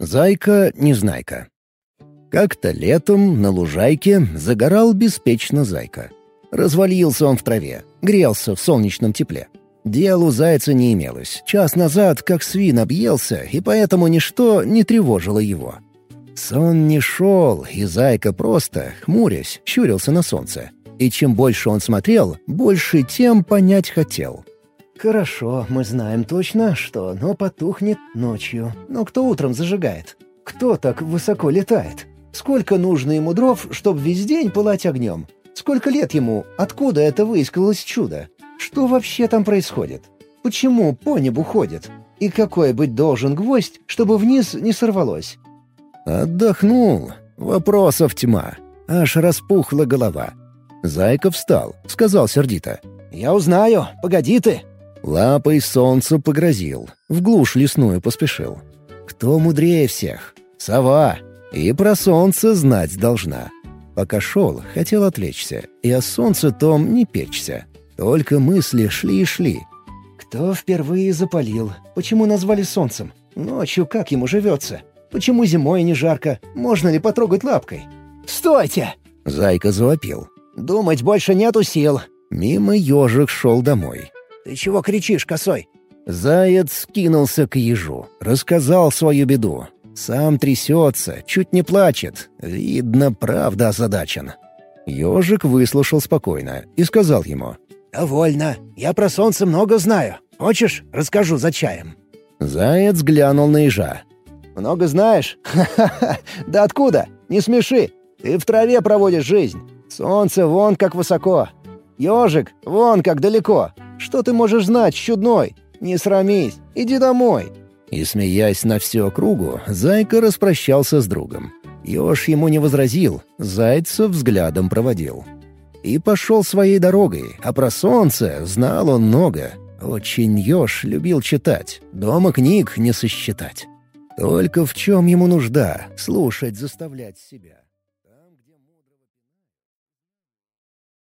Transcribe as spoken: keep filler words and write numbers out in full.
Зайка-незнайка. Как-то летом на лужайке загорал беспечно зайка. Развалился он в траве, грелся в солнечном тепле. Дел у зайца не имелось. Час назад как свин объелся, и поэтому ничто не тревожило его. Сон не шел, и зайка просто, хмурясь, щурился на солнце. И чем больше он смотрел, больше тем понять хотел. «Хорошо, мы знаем точно, что оно потухнет ночью. Но кто утром зажигает? Кто так высоко летает? Сколько нужно ему дров, чтобы весь день пылать огнем? Сколько лет ему? Откуда это выискалось чудо? Что вообще там происходит? Почему по небу ходит? И какой быть должен гвоздь, чтобы вниз не сорвалось?» Отдохнул. Вопросов тьма. Аж распухла голова. Зайка встал, сказал сердито. «Я узнаю, погоди ты!» Лапой солнцу погрозил, в глушь лесную поспешил. Кто мудрее всех? Сова. И про солнце знать должна. Пока шел, хотел отвлечься, и о солнце том не печься. Только мысли шли и шли. Кто впервые запалил? Почему назвали солнцем? Ночью как ему живется? Почему зимой не жарко? Можно ли потрогать лапкой? «Стойте!» — Зайка завопил. «Думать больше нету сил!» Мимо ежик шел домой. «Ты чего кричишь, косой?» Заяц кинулся к ежу, рассказал свою беду. Сам трясется, чуть не плачет. Видно, правда озадачен. Ежик выслушал спокойно и сказал ему. «Довольно. Я про солнце много знаю. Хочешь, расскажу за чаем?» Заяц глянул на ежа. «Много знаешь? Ха-ха-ха! Да откуда? Не смеши! Ты в траве проводишь жизнь. Солнце вон как высоко. Ежик вон как далеко. Что ты можешь знать, чудной? Не срамись, иди домой!» И, смеясь на всю округу, Зайка распрощался с другом. Еж ему не возразил, Зайца взглядом проводил. И пошел своей дорогой, а про солнце знал он много. Очень еж любил читать, дома книг не сосчитать. Только в чем ему нужда слушать заставлять себя?